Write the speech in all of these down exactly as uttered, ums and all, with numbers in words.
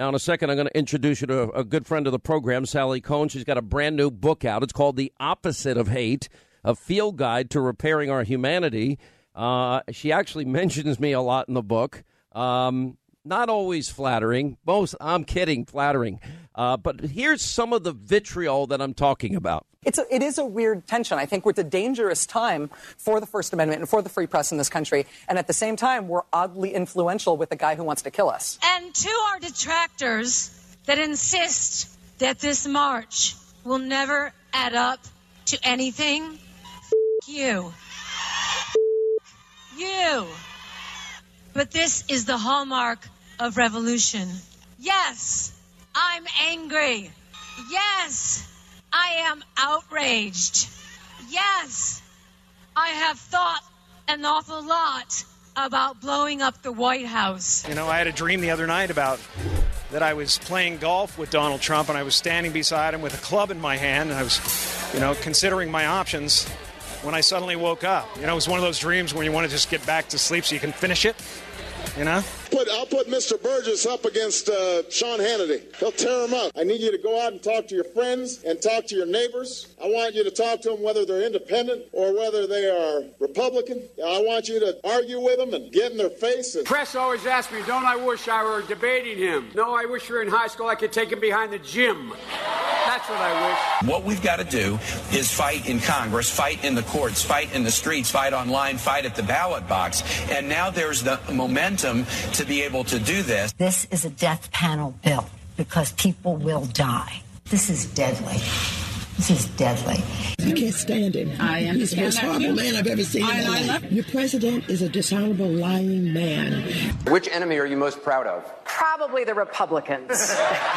Now, in a second, I'm going to introduce you to a, a good friend of the program, Sally Kohn. She's got a brand new book out. It's called The Opposite of Hate, a field guide to repairing our humanity. Uh, she actually mentions me a lot in the book. Um, not always flattering. Most, I'm kidding, flattering. Uh, but here's some of the vitriol that I'm talking about. It's a, it is a weird tension. I think we're at a dangerous time for the First Amendment and for the free press in this country. And at the same time, we're oddly influential with the guy who wants to kill us. And to our detractors that insist that this march will never add up to anything, f- you. F- you. But this is the hallmark of revolution. Yes, I'm angry. Yes, I am outraged. Yes, I have thought an awful lot about blowing up the White House. You know, I had a dream the other night about that I was playing golf with Donald Trump and I was standing beside him with a club in my hand and I was, you know, considering my options when I suddenly woke up. You know, it was one of those dreams when you want to just get back to sleep so you can finish it, you know? Put, I'll put Mister Burgess up against uh, Sean Hannity. He'll tear him up. I need you to go out and talk to your friends and talk to your neighbors. I want you to talk to them whether they're independent or whether they are Republican. I want you to argue with them and get in their face. And... Press always asks me, don't I wish I were debating him? No, I wish we were in high school. I could take him behind the gym. That's what I wish. What we've got to do is fight in Congress, fight in the courts, fight in the streets, fight online, fight at the ballot box. And now there's the momentum to be able to do this. This is a death panel bill because people will die. This is deadly. This is deadly. I can't stand him. I understand. He's the most horrible man I've ever seen in my life. Your president is a dishonorable, lying man. Which enemy are you most proud of? Probably the Republicans.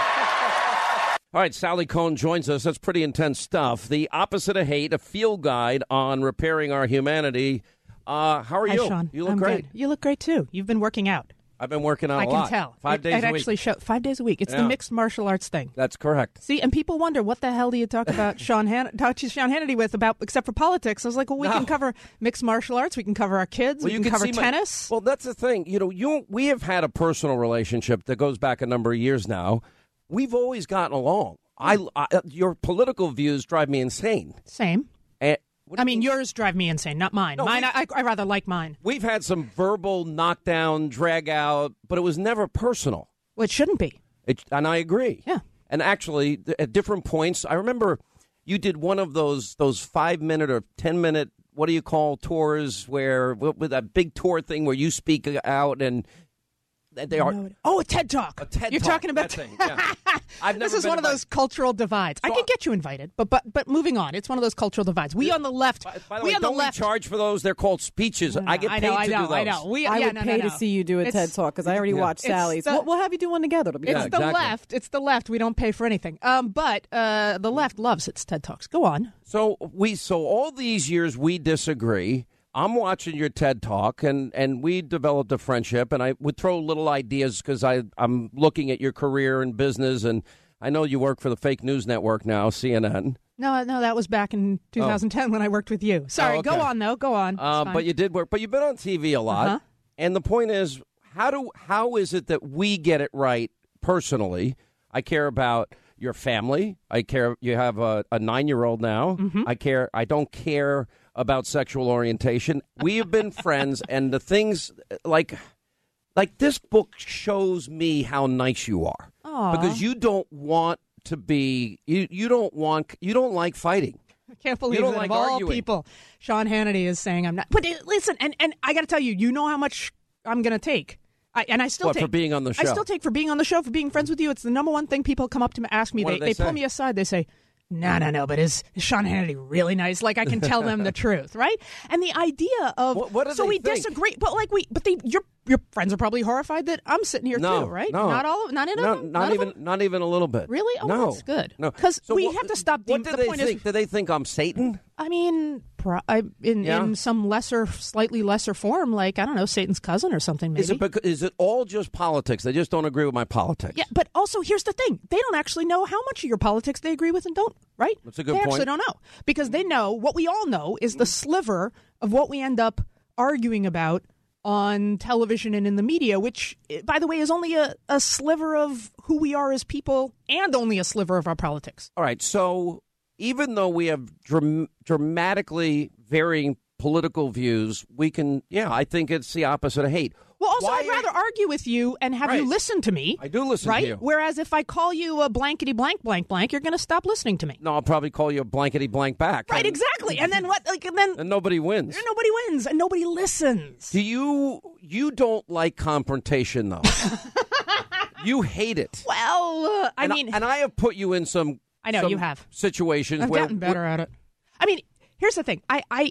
All right, Sally Kohn joins us. That's pretty intense stuff. The Opposite of Hate, a field guide on repairing our humanity. Uh, how are Hi, you? Sean. You look I'm great. Good. You look great, too. You've been working out. I've been working out I a can lot. tell. Five it, days it a actually week. show five days a week. It's Yeah. the mixed martial arts thing. That's correct. See, and people wonder what the hell do you talk about Sean Han- talk to Sean Hannity with about except for politics. I was like, well, we No. can cover mixed martial arts. We can cover our kids. Well, we you can can cover see my- tennis. well, that's the thing. You know, you we have had a personal relationship that goes back a number of years now. We've always gotten along. I, I your political views drive me insane. Same. And, I mean, yours drive me insane, not mine. No, mine, we- I, I rather like mine. We've had some verbal knockdown, drag out, but it was never personal. Well, it shouldn't be. It, and I agree. Yeah. And actually, th- at different points, I remember you did one of those those five minute or ten minute, what do you call tours, where with that big tour thing where you speak out and they are. No, oh, a TED Talk. A TED You're Talk, talking about that thing, yeah. I've never This is been one of invited. those cultural divides. I So- can get you invited, but but but moving on. It's one of those cultural divides. We on the left. By, by the we way, on the don't left. we charge for those? They're called speeches. I get I paid know, I to know, do those. I know. We, I yeah, would no, pay no, to no. see you do a It's- TED Talk because I already Yeah. watched It's Sally's. the- We'll, we'll have you do one together. It'll be It's Yeah, fun. the exactly. left. It's the left. We don't pay for anything. Um, but uh, the left loves its TED Talks. Go on. So we so all these years we disagree. I'm watching your TED Talk, and, and we developed a friendship, and I would throw little ideas because I'm looking at your career and business, and I know you work for the fake news network now, C N N. No, no, that was back in two thousand ten when I worked with you. Sorry, Oh, okay. go on, though. Go on. Uh, It's fine. but you did work, but you've been on T V a lot, Uh-huh. and the point is, how do how is it that we get it right personally? I care about your family. I care. You have a, a nine year old now. Mm-hmm. I care. I don't care about sexual orientation. We have been friends, and the things like like this book shows me how nice you are Aw. because you don't want to be you you don't want you don't like fighting. I can't believe don't that like of all arguing. people, Sean Hannity is saying I'm not. But uh, listen, and, and I got to tell you, you know how much I'm going to take. I, and I still What, take for being on the I show? still take for being on the show, for being friends with you. It's the number one thing people come up to me, ask me. What They do they they pull say? me aside. They say, "No, no, no." But is, is Sean Hannity really nice? Like I can tell them the truth, right? And the idea of What- what do so they we think? disagree, but like we, but they, your your friends are probably horrified that I'm sitting here No, too, right? no. Not all, of, not in No, them, not None of even, them? not even a little bit. Really? Oh, no, that's good. No, because So we what- have to stop. What the do they point think? is, do they think I'm Satan? I mean, pro- I, in Yeah. in some lesser, slightly lesser form, like I don't know, Satan's cousin or something. Maybe. Is it because, is it all just politics? They just don't agree with my politics. Yeah, but also here's the thing: they don't actually know how much of your politics they agree with and don't. Right? That's a good they point. actually don't know because they know what we all know is the sliver of what we end up arguing about on television and in the media, which, by the way, is only a, a sliver of who we are as people and only a sliver of our politics. All right. So even though we have dram- dramatically varying political views, we can, yeah, I think it's the opposite of hate. Well, also, Why I'd rather are... argue with you and have right. you listen to me. I do listen right? to you. Whereas if I call you a blankety blank blank blank, you're going to stop listening to me. No, I'll probably call you a blankety blank back. Right, and, exactly. And then what? Like, and then and nobody wins. Nobody wins, and nobody listens. Do you? You don't like confrontation, though. You hate it. Well, uh, I and mean, I, and I have put you in some. I know some you have situations. I've where, gotten better where, at it. I mean, here's the thing. I, I,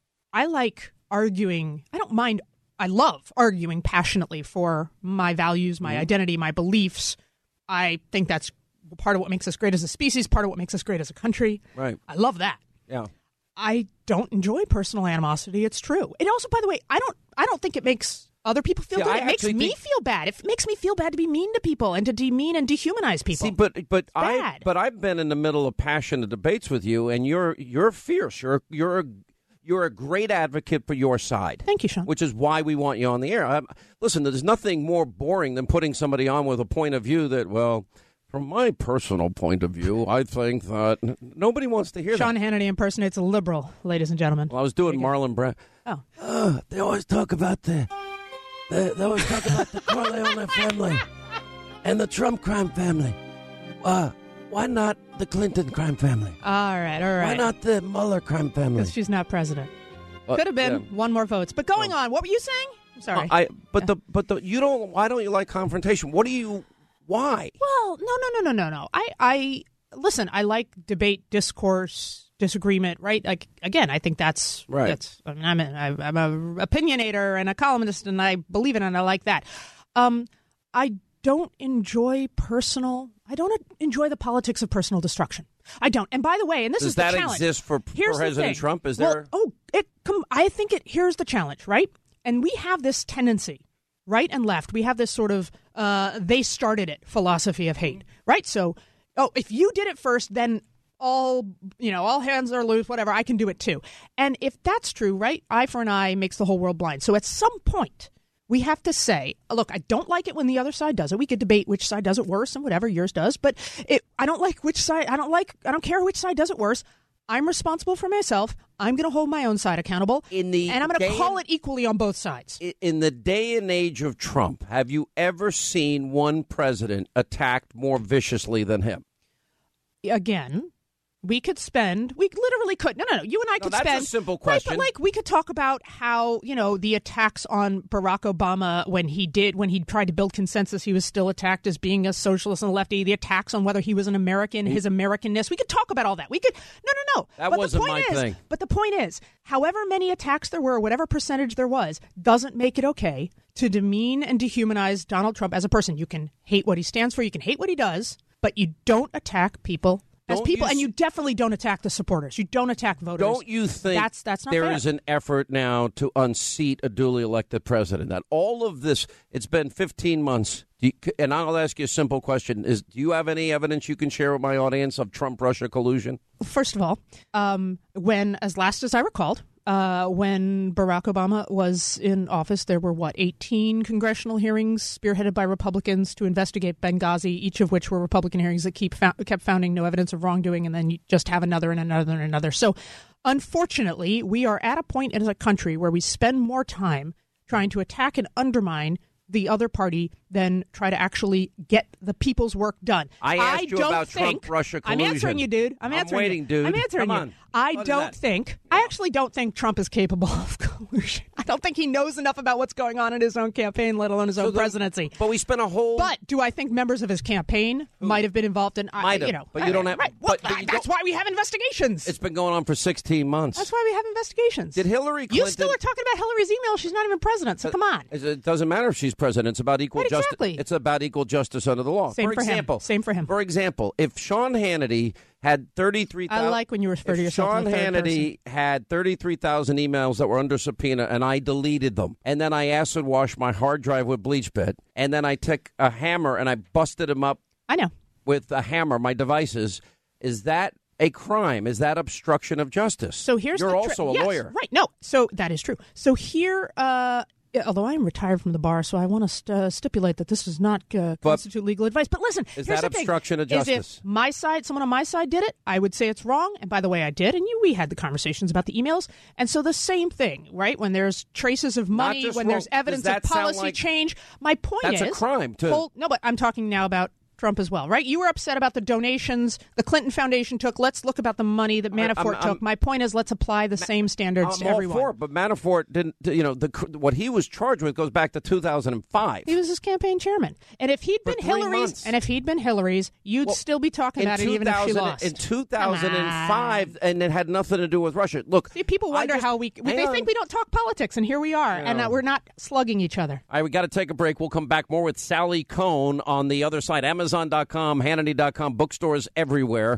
I like arguing. I don't mind. I love arguing passionately for my values, my mm-hmm. identity, my beliefs. I think that's part of what makes us great as a species, part of what makes us great as a country. Right. I love that. Yeah. I don't enjoy personal animosity. It's true. It also, by the way, I don't. I don't think it makes other people feel See, good. I It makes me think... feel bad. It makes me feel bad to be mean to people and to demean and dehumanize people. See, but but I bad. but I've been in the middle of passionate debates with you, and you're you're fierce. You're you're a, you're a great advocate for your side. Thank you, Sean. Which is why we want you on the air. I, listen, there's nothing more boring than putting somebody on with a point of view that, well, from my personal point of view, I think that nobody wants to hear Sean that. Sean Hannity impersonates a liberal, ladies and gentlemen. Well, I was doing Marlon Brando. Oh. Uh, they always talk about the, the they always talk about the Corleone family and the Trump crime family. Uh, why not the Clinton crime family? All right, all right. Why not the Mueller crime family? Because she's not president. Uh, Could have been yeah. one more votes. But going on, what were you saying? I'm sorry. Uh, I but yeah. the but the you don't. Why don't you like confrontation? What do you? Why? Well, no, no, no, no, no, no. I, I listen. I like debate, discourse, disagreement. Right? Like again, I think that's right. That's. I mean, I'm a, I'm a opinionator and a columnist, and I believe it, and I like that. Um, I don't enjoy personal. I don't enjoy the politics of personal destruction. I don't. And by the way, and this Does is the challenge. Does that exist for Here's President Trump? Is well, there? Oh, it. Come. I think it. Here's the challenge, right? And we have this tendency. Right and left, we have this sort of uh, they started it philosophy of hate, right? So, oh, if you did it first, then all, you know, all hands are loose, whatever, I can do it too. And if that's true, right, eye for an eye makes the whole world blind. So at some point, we have to say, look, I don't like it when the other side does it. We could debate which side does it worse and whatever, yours does. But it, I don't like which side, I don't like, I don't care which side does it worse. I'm responsible for myself. I'm going to hold my own side accountable, in the and I'm going to call it equally on both sides. In the day and age of Trump, have you ever seen one president attacked more viciously than him? Again, we could spend, we literally could, no, no, no, you and I could no, that's spend. a simple question. Right, but like we could talk about how, you know, the attacks on Barack Obama when he did, when he tried to build consensus, he was still attacked as being a socialist and a lefty. The attacks on whether he was an American, his Americanness. We could talk about all that. We could, no, no, no. That but wasn't the point my is, thing. But the point is, however many attacks there were, whatever percentage there was, doesn't make it okay to demean and dehumanize Donald Trump as a person. You can hate what he stands for, you can hate what he does, but you don't attack people as Don't people, you and s- you definitely don't attack the supporters. You don't attack voters. Don't you think that's that's not there fair. is an effort now to unseat a duly elected president? That all of this, it's been fifteen months. Do you, and I'll ask you a simple question: Is do you have any evidence you can share with my audience of Trump-Russia collusion? First of all, um, when, as last as I recalled, uh, when Barack Obama was in office, there were, what, eighteen congressional hearings spearheaded by Republicans to investigate Benghazi, each of which were Republican hearings that keep fou- kept founding no evidence of wrongdoing, and then you just have another and another and another. So, unfortunately, we are at a point as a country where we spend more time trying to attack and undermine the other party than try to actually get the people's work done. I asked you don't about think, Trump-Russia I'm collusion. answering you, dude. I'm, I'm answering waiting, you. dude. I'm answering Come you. on. I Other than don't that. think, I actually don't think Trump is capable of collusion. I don't think he knows enough about what's going on in his own campaign, let alone his So own the- presidency. But we spent a whole. But do I think members of his campaign might have been involved in, I Might have, you know, but you don't have- right. Well, but- but you that's don't- why we have investigations. It's been going on for sixteen months. That's why we have investigations. Did Hillary Clinton? You still are talking about Hillary's email. She's not even president, so come on. It doesn't matter if she's president. It's about equal Right, justice. exactly. It's about equal justice under the law. Same for for him. example, Same for him. For example, if Sean Hannity had thirty-three thousand, I like when you refer to if yourself Sean in the third Hannity had thirty-three thousand emails that were under subpoena, and I deleted them, and then I acid washed my hard drive with bleach bit, and then I took a hammer and I busted them up. I know. With a hammer, my devices. Is that a crime? Is that obstruction of justice? So here's You're the tri- also a yes, lawyer. Right. No. So that is true. So here, uh, although I am retired from the bar, so I want to st- uh, stipulate that this does not uh, constitute legal advice. But listen, is here's that the obstruction thing. of justice? Is if my side, someone on my side did it, I would say it's wrong. And by the way, I did, and you, we had the conversations about the emails. And so the same thing, right? When there's traces of money, when wrong. there's evidence Does of that sound policy like- change. My point That's is, a crime, too. Hold, no, but I'm talking now about Trump as well, right? You were upset about the donations the Clinton Foundation took. Let's look about the money that Manafort I'm- took. I'm- My point is, let's apply the same standards I'm to all everyone. for it, but Manafort didn't. You know, the what he was charged with goes back to two thousand five. He was his campaign chairman, and if he'd For been three Hillary's, months. and if he'd been Hillary's, you'd Well, still be talking about it even if she 2000 lost. In two thousand five, and it had nothing to do with Russia. Look, See, people I wonder just- how we. hang They on. think we don't talk politics, and here we are, and Yeah. uh, we're not slugging each other. All right, we got to take a break. We'll come back more with Sally Cohn on the other side. Amazon dot com, Hannity dot com, bookstores everywhere.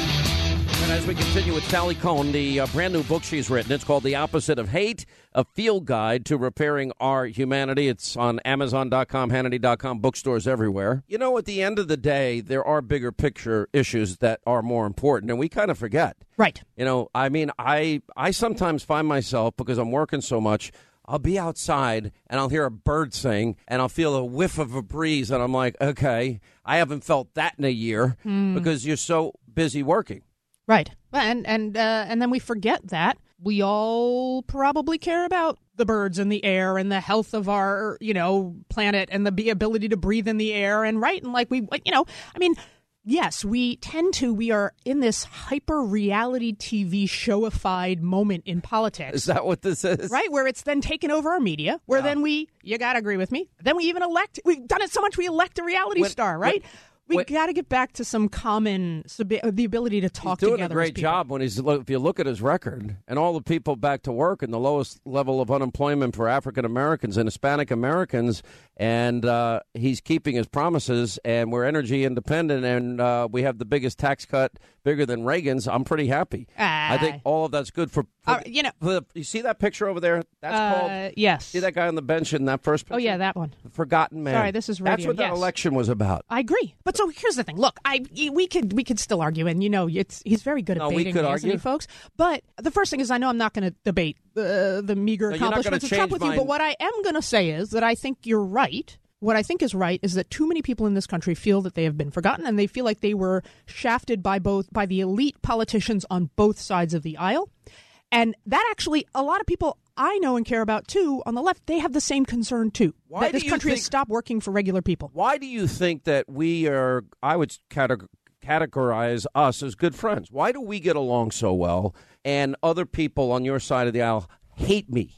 And as we continue with Sally Cohn, the uh, brand new book she's written, it's called The Opposite of Hate, a field guide to repairing our humanity. It's on Amazon dot com, Hannity dot com, bookstores everywhere. You know, at the end of the day, there are bigger picture issues that are more important, and we kind of forget. Right. You know, I mean, I I sometimes find myself, because I'm working so much, I'll be outside and I'll hear a bird sing and I'll feel a whiff of a breeze and I'm like, okay, I haven't felt that in a year Hmm. because you're so busy working. Right, and and uh, and then we forget that we all probably care about the birds and the air and the health of our, you know, planet and the ability to breathe in the air and right and like we, you know, I mean. Yes, we tend to, we are in this hyper reality T V showified moment in politics. Is that what this is? Right, where it's then taken over our media, where Yeah. then we, you got to agree with me, then we even elect, we've done it so much we elect a reality When- star, right? when- we when- got to get back to some common, subi- the ability to talk He's doing together. a as great people. job when he's, if you look at his record and all the people back to work and the lowest level of unemployment for African Americans and Hispanic Americans, and uh, he's keeping his promises, and we're energy independent, and uh, we have the biggest tax cut, bigger than Reagan's. I'm pretty happy. Ah. I think all of that's good for, for Uh, you know, for the, you see that picture over there? That's Uh, called, yes. see that guy on the bench in that first picture? Oh, yeah, that one. The Forgotten Man. Sorry, this is That's radio, what that yes. election was about. I agree, but so here's the thing. Look, I we could we could still argue, and you know, it's he's very good at No, we baiting could me, isn't he, argue. folks. But the first thing is, I know I'm not going to debate uh, the meager No, you're not gonna accomplishments of Trump change with you. mine. But what I am going to say is that I think you're right. What I think is right is that too many people in this country feel that they have been forgotten, and they feel like they were shafted by both by the elite politicians on both sides of the aisle. And that actually, a lot of people I know and care about, too, on the left, they have the same concern, too. Why that do this you country think- has stopped working for regular people. Why do you think that we are, I would categ- categorize us as good friends? Why do we get along so well and other people on your side of the aisle hate me?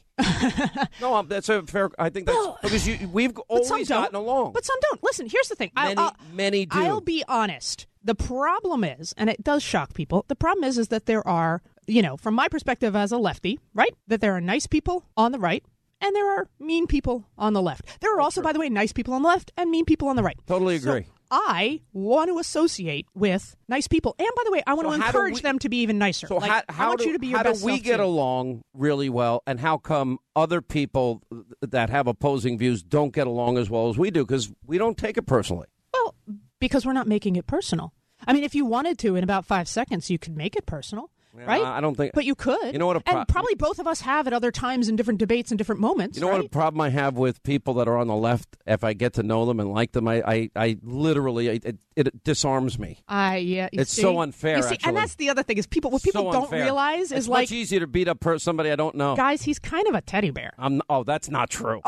No, um, that's a fair, I think that's, Well, because you, we've But some always don't. gotten along. But some don't. Listen, here's the thing. Many, I'll, I'll, many do. I'll be honest. The problem is, and it does shock people, the problem is, is that there are, you know, from my perspective as a lefty, right, that there are nice people on the right and there are mean people on the left. There are also, by the way, nice people on the left and mean people on the right. Totally So agree. I want to associate with nice people. And by the way, I want So to how do encourage we- them to be even nicer. So Like, how, I how want do, you to be your how best do we self, get too. along really well, and how come other people that have opposing views don't get along as well as we do? Because we don't take it personally. Well, because we're not making it personal. I mean, if you wanted to, in about five seconds, you could make it personal, right? I don't think. But you could. You know what a pro- and probably both of us have at other times in different debates and different moments. You know right? what a problem I have with people that are on the left? If I get to know them and like them, I, I, I literally it, it, it disarms me. I yeah. you It's see? so unfair, You see, actually. and that's the other thing is people. What people So don't unfair. realize it's is like, much easier to beat up per- somebody I don't know. guys, he's kind of a teddy bear. I'm, oh, that's not true.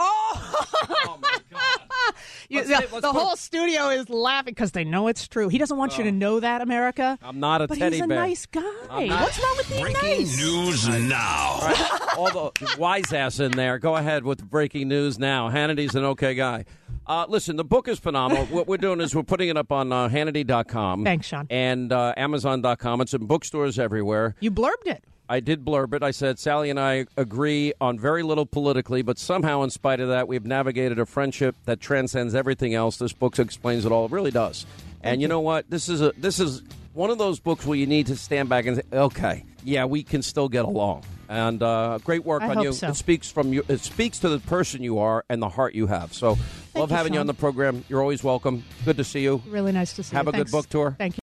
Oh, my God. You- Let's the say- let's the put- whole studio is laughing because they know it's true. He doesn't want you to know that, America. I'm not a but teddy he's a bear. nice guy. I'm not- What's wrong with being Breaking nice? news now. All right, all the wise ass in there. Go ahead with the breaking news now. Hannity's an okay guy. Uh, listen, the book is phenomenal. What we're doing is we're putting it up on uh, Hannity dot com. Thanks, Sean. And uh, Amazon dot com. It's in bookstores everywhere. You blurbed it. I did blurb it. I said, Sally and I agree on very little politically, but somehow, in spite of that, we've navigated a friendship that transcends everything else. This book explains it all. It really does. And you know what? This is a this is one of those books where you need to stand back and say, okay, yeah, we can still get along. And uh, great work I on hope you. so. It speaks from you. It speaks to the person you are and the heart you have. So, love you, having you Sean. on the program. You're always welcome. Good to see you. Really nice to see Have you. a good Thanks. book tour. Thank you.